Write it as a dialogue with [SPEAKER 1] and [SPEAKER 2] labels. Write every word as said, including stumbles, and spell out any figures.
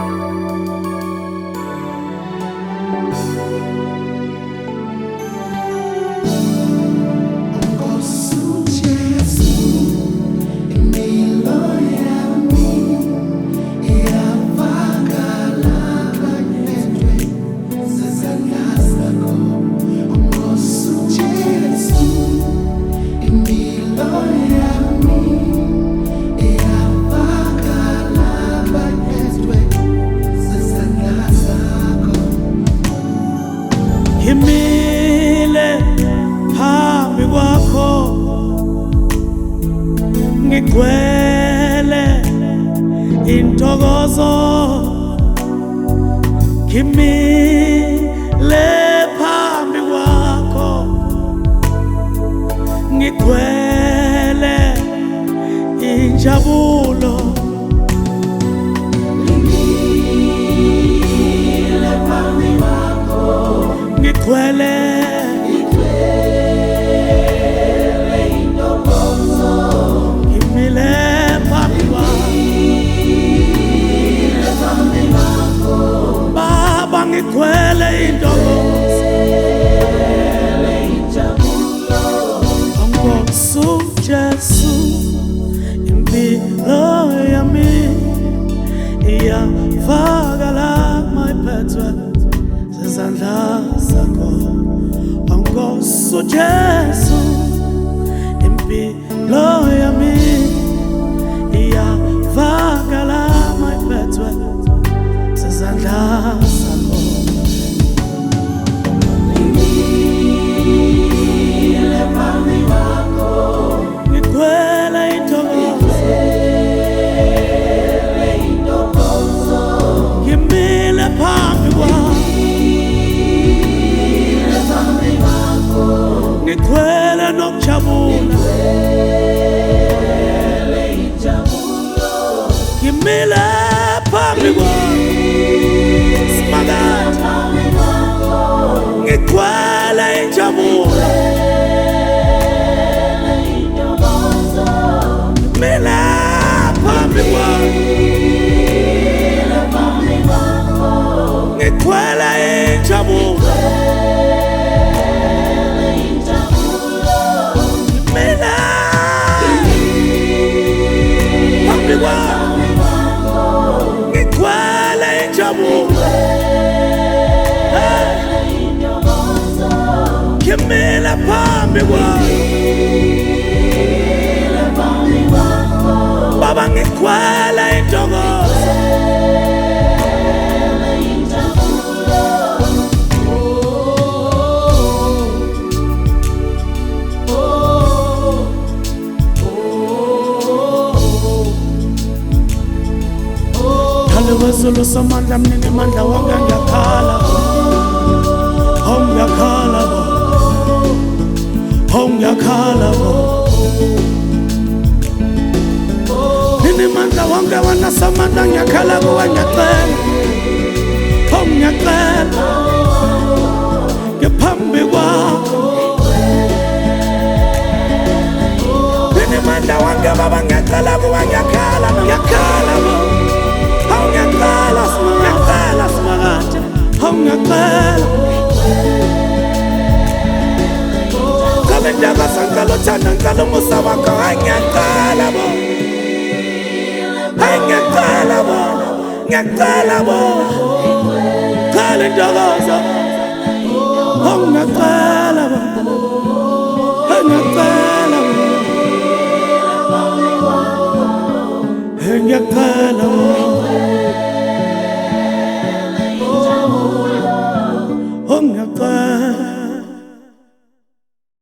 [SPEAKER 1] Ngimile phambi kwakho ngigcwele intokozo, ngimile phambi kwakho ngigcwele injabulo, ngimile phambi kwakho ngigcwele intokozo, ngimile phambi kwakho Baba, ngigcwele intokozo, Nkosi Jesu, impilo yami iyavakala mayiphethwe zezandla zakho. Nkosi Jesu, impilo yami iyavakala mayiphethwe zezandla zakho. Ngimile phambi kwakho ngigcwele intokozo, ngimile phambi kwakho ngigcwele nokujabula, ngimile phambi kwakho simakade ngigcwele injabulo, ngimile phambi kwakho ngigcwele injabulo, ngimile phambi kwakho ngigcwele injabulo, ngimile phambi kwakho Baba, ngigcwele intokozo. Wezulu samandla mnini mandla wonke ngiyakhala, oh ngiyakhala bo, oh ngiyakhala bo, mnini mandla wonke wena samandla ngiyakhala kuwe ngiyacela, oh ngiyacela ngiphambi kwakho, mnini mandla wonke Baba ngiyacela kuwe ngiyakhala, ngiyakhala bo, oh ngiyacela ngiyacela simakade, oh ngiyacela ngicela indakaza, ngicela uthanda, ngicela umusa wakho, hayi ngiyacela bo, hayi ngiyacela bo, ngiyacela bo, ngicela indakaza, oh ngiyacela bo, hayi ngiyacela bo, hayi ngiyacela